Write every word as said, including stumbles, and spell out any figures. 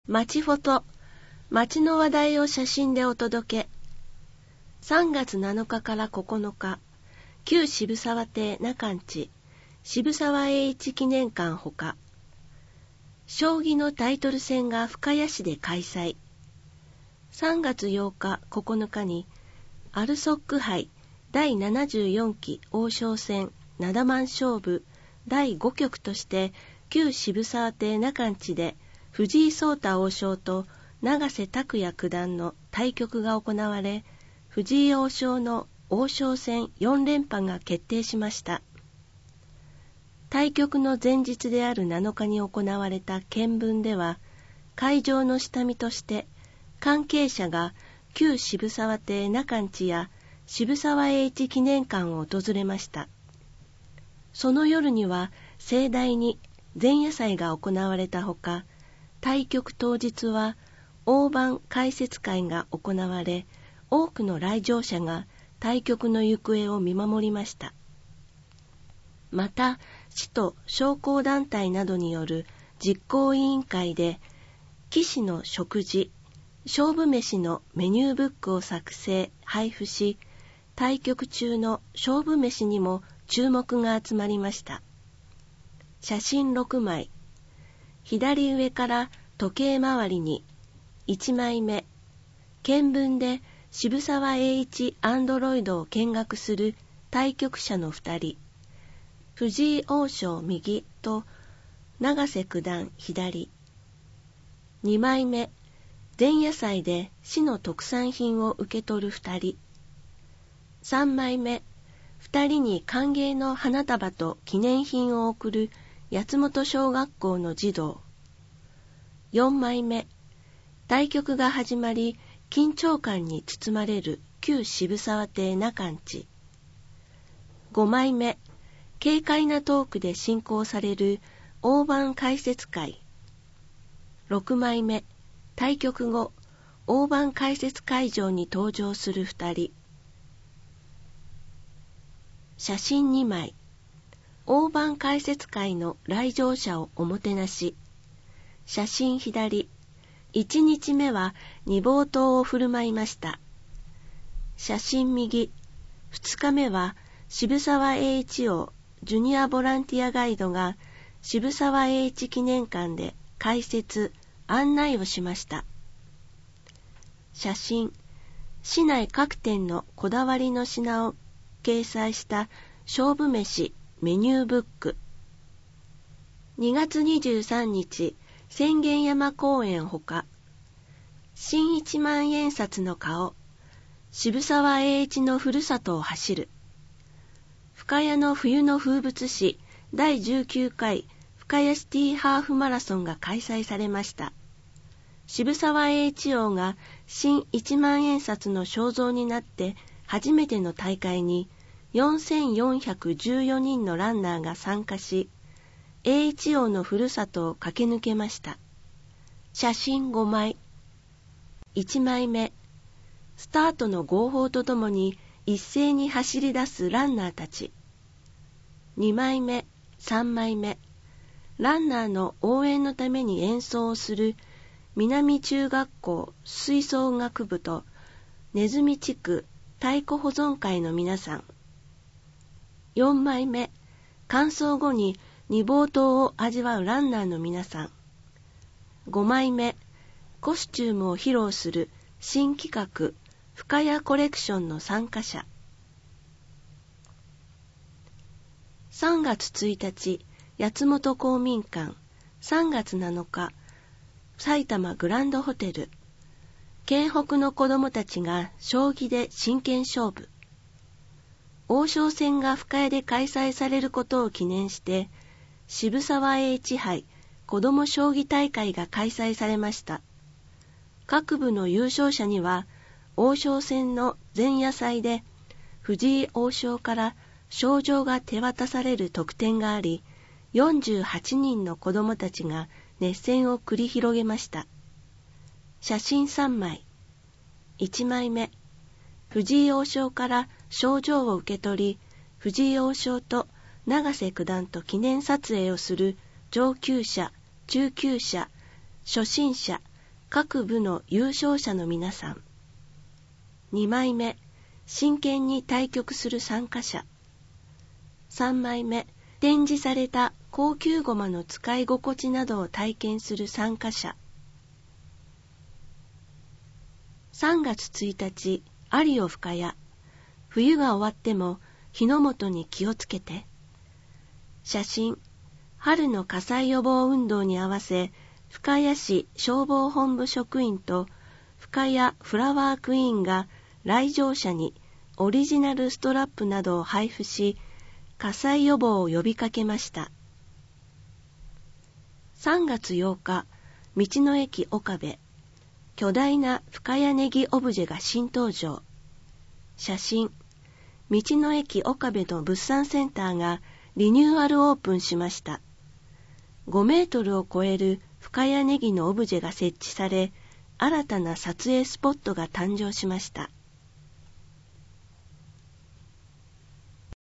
町フォト、町の話題を写真でお届け。さんがつなのかからここのか、旧渋沢邸中地、渋沢栄一記念館ほか、将棋のタイトル戦が深谷市で開催。さんがつようか、ここのかに、アルソック杯だいななじゅうよんき王将戦ななまん勝負だいごきょくとして、旧渋沢邸中地で藤井聡太王将と永瀬拓矢九段の対局が行われ、藤井王将の王将戦よんれんぱが決定しました。対局の前日であるなのかに行われた検分では、会場の下見として関係者が旧渋沢邸中地や渋沢栄一記念館を訪れました。その夜には盛大に前夜祭が行われたほか、対局当日は大盤解説会が行われ、多くの来場者が対局の行方を見守りました。また、市と商工団体などによる実行委員会で、棋士の食事、勝負飯のメニューブックを作成・配布し、対局中の勝負飯にも注目が集まりました。写真ろくまい。左上から時計回りに、いちまいめ、検分で渋沢栄一アンドロイドを見学する対局者のふたり、藤井王将右と永瀬九段左。にまいめ、前夜祭で市の特産品を受け取るふたり。さんまいめ、ふたりに歓迎の花束と記念品を贈る八本小学校の児童。よんまいめ、対局が始まり緊張感に包まれる旧渋沢邸中地。ごまいめ、軽快なトークで進行される大盤解説会。ろくまいめ、対局後大盤解説会場に登場するふたり。写真にまい。大盤解説会の来場者をおもてなし。写真左。いちにちめは煮ぼうとうを振る舞いました。写真右。ふつかめは渋沢栄一王ジュニアボランティアガイドが渋沢栄一記念館で解説・案内をしました。写真。市内各店のこだわりの品を掲載した勝負飯メニューブック。にがつにじゅうさんにち、浅間山公園ほか、新一万円札の顔、渋沢栄一のふるさとを走る、深谷の冬の風物詩だいじゅうきゅうかい深谷シティハーフマラソンが開催されました。渋沢栄一王が新一万円札の肖像になって初めての大会によんせんよんひゃくじゅうよにんのランナーが参加し、栄一王のふるさとを駆け抜けました。写真ごまい。いちまいめ、スタートの号砲とともに一斉に走り出すランナーたち。にまいめ、さんまいめ、ランナーの応援のために演奏をする南中学校吹奏楽部とねずみ地区太鼓保存会の皆さん。よんまいめ、完走後に煮ぼうとうを味わうランナーの皆さん。ごまいめ、コスチュームを披露する新企画深谷コレクションの参加者。さんがつついたち、八本公民館。さんがつなのか、埼玉グランドホテル。県北の子どもたちが将棋で真剣勝負。王将戦が深谷で開催されることを記念して、渋沢栄一杯子ども将棋大会が開催されました。各部の優勝者には、王将戦の前夜祭で藤井王将から賞状が手渡される特典があり、よんじゅうはちにんの子どもたちが熱戦を繰り広げました。写真さんまい。いちまいめ、藤井王将から賞状を受け取り、藤井王将と永瀬九段と記念撮影をする上級者、中級者、初心者、 各部の優勝者の皆さん。にまいめ、真剣に対局する参加者。さんまいめ、展示された高級駒の使い心地などを体験する参加者。さんがつついたち、有オ深谷。冬が終わっても火の元に気をつけて。写真、春の火災予防運動に合わせ、深谷市消防本部職員と深谷フラワークイーンが来場者にオリジナルストラップなどを配布し、火災予防を呼びかけました。さんがつようか、道の駅岡部。巨大な深谷ネギオブジェが新登場。写真、道の駅岡部の物産センターがリニューアルオープンしました。ごメートルを超える深谷ネギのオブジェが設置され、新たな撮影スポットが誕生しました。